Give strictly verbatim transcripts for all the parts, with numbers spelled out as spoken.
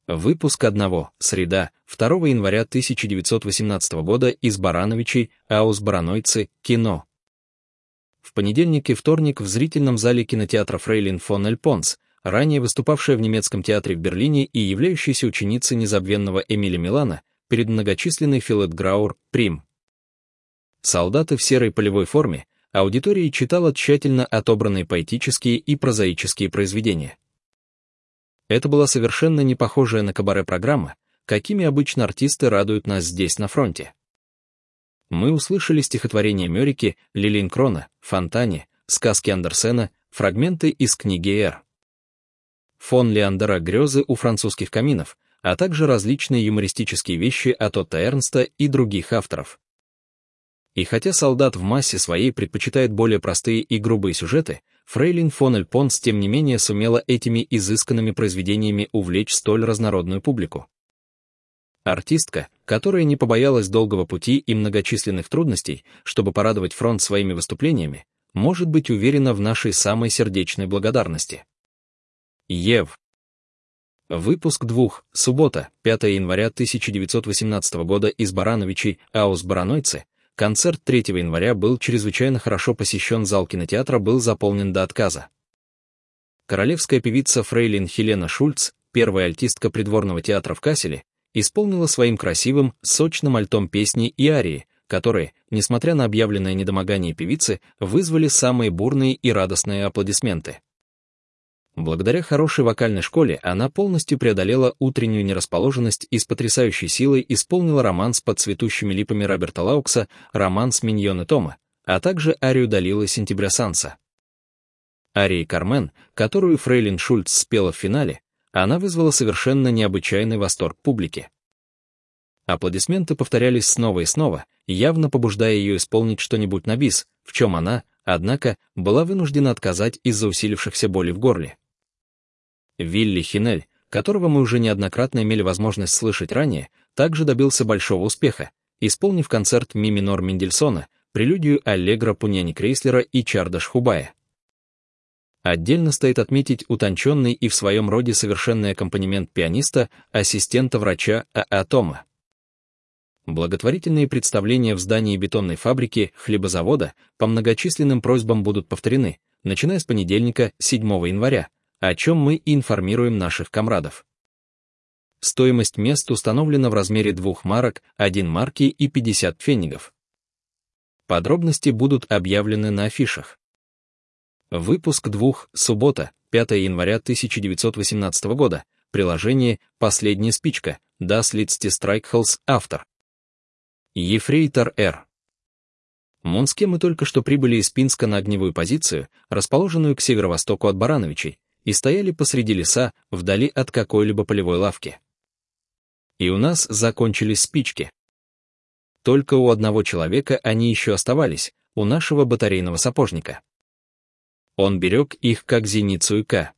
Выпуск одного. Среда, второго января тысяча девятьсот восемнадцатого года из Барановичей, Аус Баранойцы, кино. В понедельник и вторник в зрительном зале кинотеатра Фрейлин фон Эльпонс, ранее выступавшая в немецком театре в Берлине и являющаяся ученицей незабвенного Эмиля Милана, перед многочисленной Филетграуэр, Прим. Солдаты в серой полевой форме, аудитория читала тщательно отобранные поэтические и прозаические произведения. Это была совершенно не похожая на кабаре программа, какими обычно артисты радуют нас здесь, на фронте. Мы услышали стихотворения Мёрики, Лилинкрона, Фонтане, сказки Андерсена, фрагменты из книги Р. Фон Леандера «Грезы у французских каминов», а также различные юмористические вещи от Отто Эрнста и других авторов. И хотя солдат в массе своей предпочитает более простые и грубые сюжеты, Фрейлин фон Эльпонс тем не менее сумела этими изысканными произведениями увлечь столь разнородную публику. Артистка, которая не побоялась долгого пути и многочисленных трудностей, чтобы порадовать фронт своими выступлениями, может быть уверена в нашей самой сердечной благодарности. Ев. Выпуск двух. Суббота, пятого января тысяча девятьсот восемнадцатого года из Барановичей, Аус Баранойцы. Концерт третьего января был чрезвычайно хорошо посещен, зал кинотеатра был заполнен до отказа. Королевская певица фрейлин Хелена Шульц, первая альтистка придворного театра в Касселе, исполнила своим красивым, сочным альтом песни и арии, которые, несмотря на объявленное недомогание певицы, вызвали самые бурные и радостные аплодисменты. Благодаря хорошей вокальной школе она полностью преодолела утреннюю нерасположенность и с потрясающей силой исполнила романс под цветущими липами Роберта Лаукса, романс Миньоны Тома, а также арию Далилы Сентября Санса. Арии Кармен, которую фрейлин Шульц спела в финале, она вызвала совершенно необычайный восторг публики. Аплодисменты повторялись снова и снова, явно побуждая ее исполнить что-нибудь на бис, в чем она, однако, была вынуждена отказать из-за усилившихся болей в горле. Вилли Хинель, которого мы уже неоднократно имели возможность слышать ранее, также добился большого успеха, исполнив концерт ми минор Мендельсона, прелюдию Аллегро Пуньяни Крейслера и Чарда Шхубая. Отдельно стоит отметить утонченный и в своем роде совершенный аккомпанемент пианиста, ассистента врача А А Тома. Благотворительные представления в здании бетонной фабрики, хлебозавода, по многочисленным просьбам будут повторены, начиная с понедельника, седьмого января, о чем мы и информируем наших комрадов. Стоимость мест установлена в размере двух марок, один марки и пятьдесят пфеннигов. Подробности будут объявлены на афишах. Выпуск двух. Суббота, пятого января тысяча девятьсот восемнадцатого года. Приложение «Последняя спичка», Das letzte Streichholz, автор. Ефрейтор Р. Монске мы только что прибыли из Пинска на огневую позицию, расположенную к северо-востоку от Барановичей, и стояли посреди леса, вдали от какой-либо полевой лавки. И у нас закончились спички. Только у одного человека они еще оставались, у нашего батарейного сапожника. Он берег их как зеницу ика.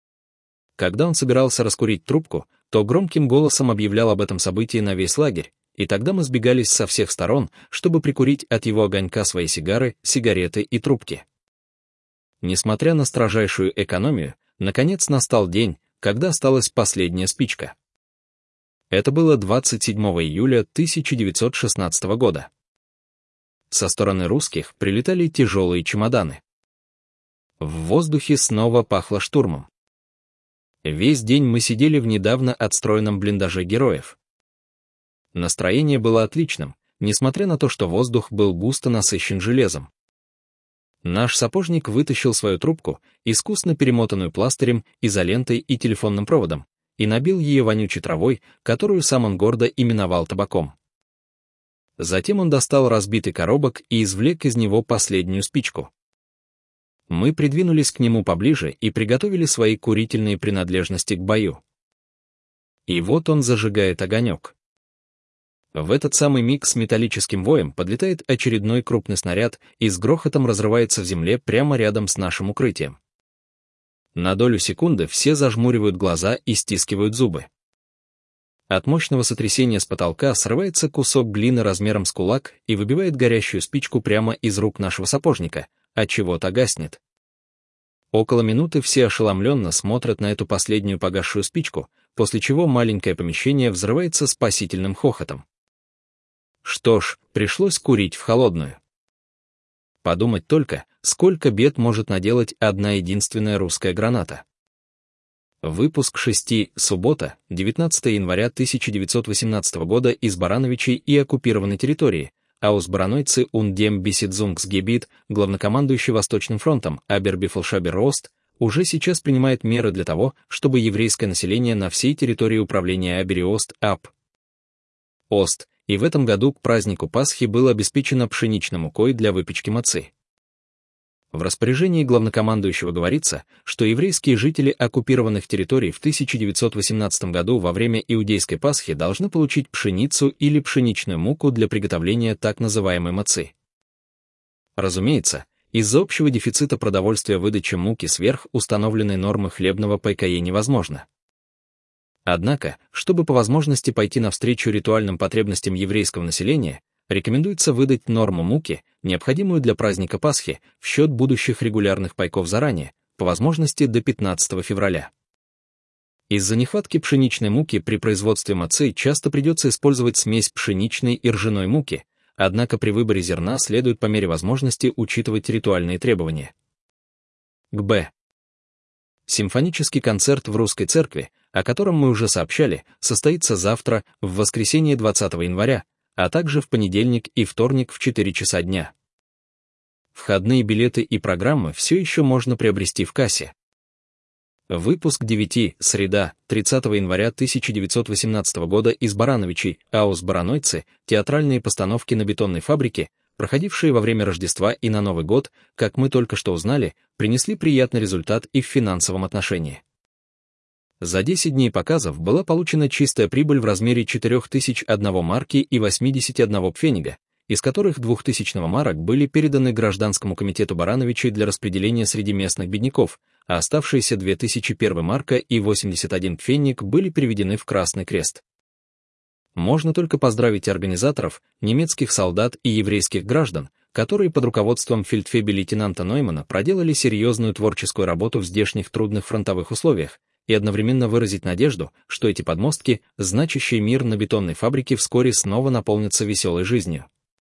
Когда он собирался раскурить трубку, то громким голосом объявлял об этом событии на весь лагерь, и тогда мы сбегались со всех сторон, чтобы прикурить от его огонька свои сигары, сигареты и трубки. Несмотря на строжайшую экономию, наконец настал день, когда осталась последняя спичка. Это было двадцать седьмого июля тысяча девятьсот шестнадцатого года. Со стороны русских прилетали тяжелые чемоданы. В воздухе снова пахло штурмом. Весь день мы сидели в недавно отстроенном блиндаже героев. Настроение было отличным, несмотря на то, что воздух был густо насыщен железом. Наш сапожник вытащил свою трубку, искусно перемотанную пластырем, изолентой и телефонным проводом, и набил ее вонючей травой, которую сам он гордо именовал табаком. Затем он достал разбитый коробок и извлек из него последнюю спичку. Мы придвинулись к нему поближе и приготовили свои курительные принадлежности к бою. И вот он зажигает огонек. В этот самый миг с металлическим воем подлетает очередной крупный снаряд и с грохотом разрывается в земле прямо рядом с нашим укрытием. На долю секунды все зажмуривают глаза и стискивают зубы. От мощного сотрясения с потолка срывается кусок глины размером с кулак и выбивает горящую спичку прямо из рук нашего сапожника, отчего-то гаснет. Около минуты все ошеломленно смотрят на эту последнюю погасшую спичку, после чего маленькое помещение взрывается спасительным хохотом. Что ж, пришлось курить в холодную. Подумать только, сколько бед может наделать одна единственная русская граната. Выпуск шести, суббота, девятнадцатое января тысяча девятьсот восемнадцатого года из Барановичей и оккупированной территории, Аусбаранойцы und dem Besitzungsgebiet, главнокомандующий Восточным фронтом Абербифлшабер Ост, уже сейчас принимает меры для того, чтобы еврейское население на всей территории управления Абери-Ост, АП. Ост, и в этом году к празднику Пасхи было обеспечено пшеничной мукой для выпечки мацы. В распоряжении главнокомандующего говорится, что еврейские жители оккупированных территорий в тысяча девятьсот восемнадцатом году во время иудейской Пасхи должны получить пшеницу или пшеничную муку для приготовления так называемой мацы. Разумеется, из-за общего дефицита продовольствия выдача муки сверх установленной нормы хлебного пайкае невозможна. Однако, чтобы по возможности пойти навстречу ритуальным потребностям еврейского населения, рекомендуется выдать норму муки, необходимую для праздника Пасхи, в счет будущих регулярных пайков заранее, по возможности до пятнадцатого февраля. Из-за нехватки пшеничной муки при производстве мацы часто придется использовать смесь пшеничной и ржаной муки, однако при выборе зерна следует по мере возможности учитывать ритуальные требования. К Б. Симфонический концерт в Русской Церкви, о котором мы уже сообщали, состоится завтра, в воскресенье двадцатого января, а также в понедельник и вторник в четыре часа дня. Входные билеты и программы все еще можно приобрести в кассе. Выпуск девять, среда, тридцатого января тысяча девятьсот восемнадцатого года из Барановичей, Аусбаранойцы, театральные постановки на бетонной фабрике, проходившие во время Рождества и на Новый год, как мы только что узнали, принесли приятный результат и в финансовом отношении. За десять дней показов была получена чистая прибыль в размере четыре тысячи одной марки и восемьдесят один пфенига, из которых двухтысячных марок были переданы Гражданскому комитету Барановичей для распределения среди местных бедняков, а оставшиеся две тысячи одна марка и восемьдесят один пфенник были переведены в Красный Крест. Можно только поздравить организаторов, немецких солдат и еврейских граждан, которые под руководством фельдфебель-лейтенанта Ноймана проделали серьезную творческую работу в здешних трудных фронтовых условиях, и одновременно выразить надежду, что эти подмостки, значащие мир на бетонной фабрике, вскоре снова наполнятся веселой жизнью.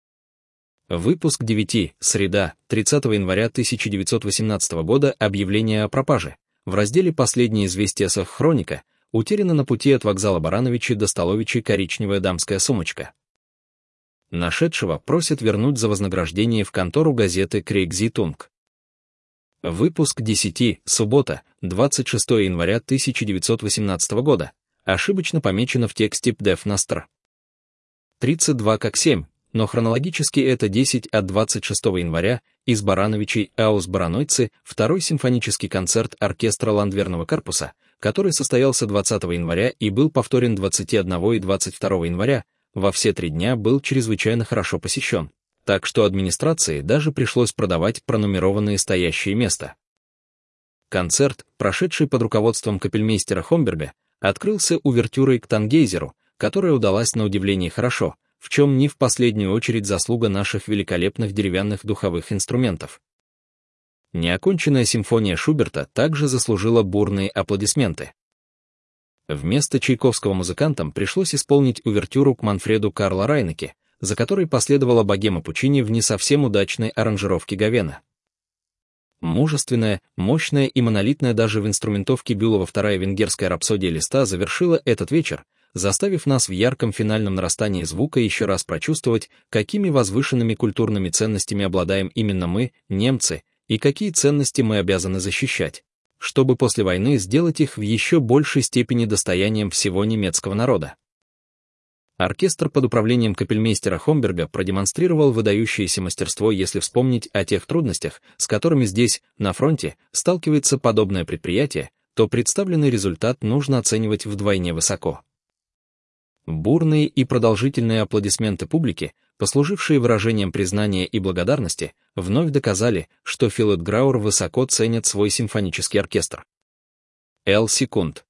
Выпуск девять, среда, тридцатого января тысяча девятьсот восемнадцатого года, объявление о пропаже. В разделе «Последние известия с хроника» утеряна на пути от вокзала Барановичи до Столовичей коричневая дамская сумочка. Нашедшего просят вернуть за вознаграждение в контору газеты «Крейгзитунг». Выпуск десять, суббота, двадцать шестого января тысяча девятьсот восемнадцатого года, ошибочно помечено в тексте пдеф Настр. тридцать два как семь, но хронологически это десять от двадцать шестого января, из Барановичей, Аусбаранойцы, второй симфонический концерт оркестра Ландверного корпуса, который состоялся двадцатого января и был повторен двадцатого первого и двадцать второго января, во все три дня был чрезвычайно хорошо посещен, так что администрации даже пришлось продавать пронумерованные стоящие места. Концерт, прошедший под руководством капельмейстера Хомберга, открылся увертюрой к Тангейзеру, которая удалась на удивление хорошо, в чем не в последнюю очередь заслуга наших великолепных деревянных духовых инструментов. Неоконченная симфония Шуберта также заслужила бурные аплодисменты. Вместо Чайковского музыкантам пришлось исполнить увертюру к Манфреду Карла Райнеке, за которой последовала богема Пучини в не совсем удачной аранжировке Гавена. Мужественная, мощная и монолитная даже в инструментовке Бюлова вторая венгерская рапсодия Листа завершила этот вечер, заставив нас в ярком финальном нарастании звука еще раз прочувствовать, какими возвышенными культурными ценностями обладаем именно мы, немцы, и какие ценности мы обязаны защищать, чтобы после войны сделать их в еще большей степени достоянием всего немецкого народа. Оркестр под управлением капельмейстера Хомберга продемонстрировал выдающееся мастерство, если вспомнить о тех трудностях, с которыми здесь, на фронте, сталкивается подобное предприятие, то представленный результат нужно оценивать вдвойне высоко. Бурные и продолжительные аплодисменты публики, послужившие выражением признания и благодарности, вновь доказали, что Филет Грауэр высоко ценит свой симфонический оркестр. Л. Секунд.